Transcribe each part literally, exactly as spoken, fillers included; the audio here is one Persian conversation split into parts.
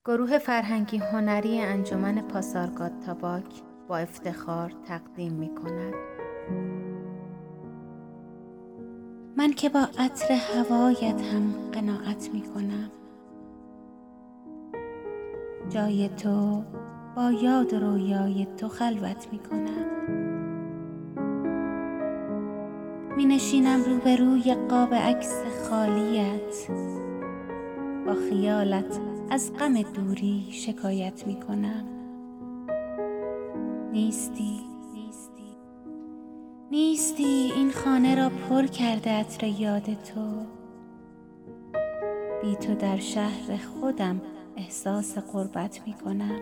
گروه فرهنگی هنری انجمن پاسارگاد تاباک با افتخار تقدیم می کند. من که با عطر هوایت هم قناعت می کنم، جای تو با یاد و رویای تو خلوت می کنم. می نشینم روبروی قاب عکس خالیت، با خیالت از غم دوری شکایت می کنم. نیستی نیستی نیستی این خانه را پر کرده عطر یاد تو. بی تو در شهر خودم احساس غربت می کنم.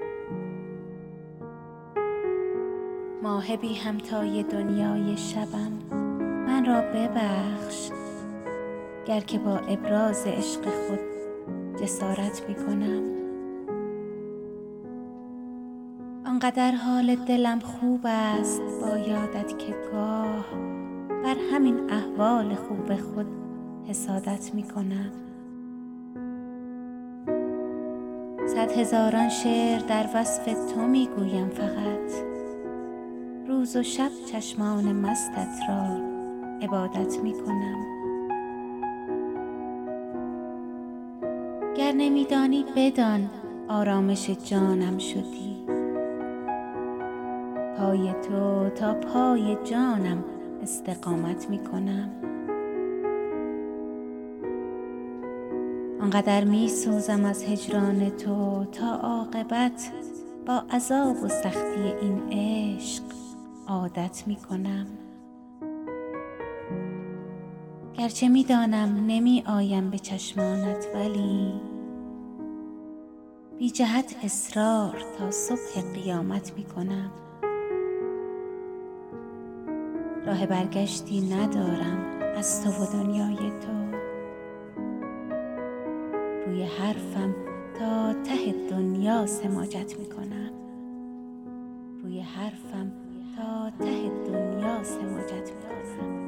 ماه بی همتای دنیای شبم، من را ببخش گر که با ابراز عشق خود جسارت می کنم. آنقدر حال دلم خوب است با یادت که گاه بر همین احوال خوب خود حسادت می کنم. صد هزاران شعر در وصف تو می گویم، فقط روز و شب چشمان مستت را عبادت می کنم. گر نمی دانی بدان آرامش جانم شدی، پای تو تا پای جانم استقامت می کنم. آنقدر می سوزم از هجران تو تا عاقبت با عذاب و سختی این عشق عادت می کنم. گرچه می دانم نمی آیم به چشمانت، ولی بی جهت اصرار تا صبح قیامت می کنم. راه برگشتی ندارم از تو و دنیای تو، روی حرفم تا ته دنیا سماجت می کنم. روی حرفم تا ته دنیا سماجت می کنم.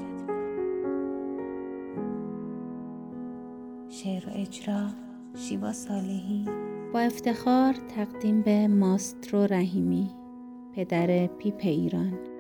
شعر و اجرا شیوا صالحی. با افتخار تقدیم به ماسترو رحیمی، پدر پیپ ایران.